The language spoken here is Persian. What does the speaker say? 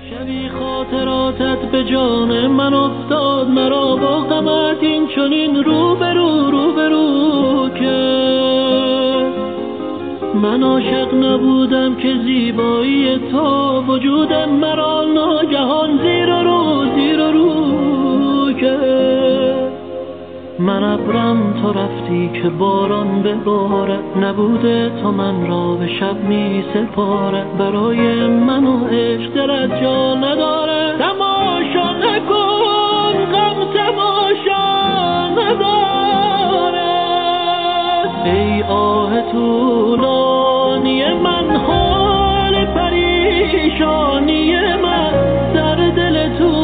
شبی خاطراتت به جان من افتاد، مرا با غمت این چنین روبرو که من عاشق نبودم که زیبایی تو وجودم مرا ناگهان زیر و رو که من ابرم تو رفتی که باران بباره، نبوده تو من را به شب می سپاره، برای من و عشق دلت جا نداره، تماشا نکن غم تماشا نداره. ای آه طولانی من، حال پریشانی من در دل تو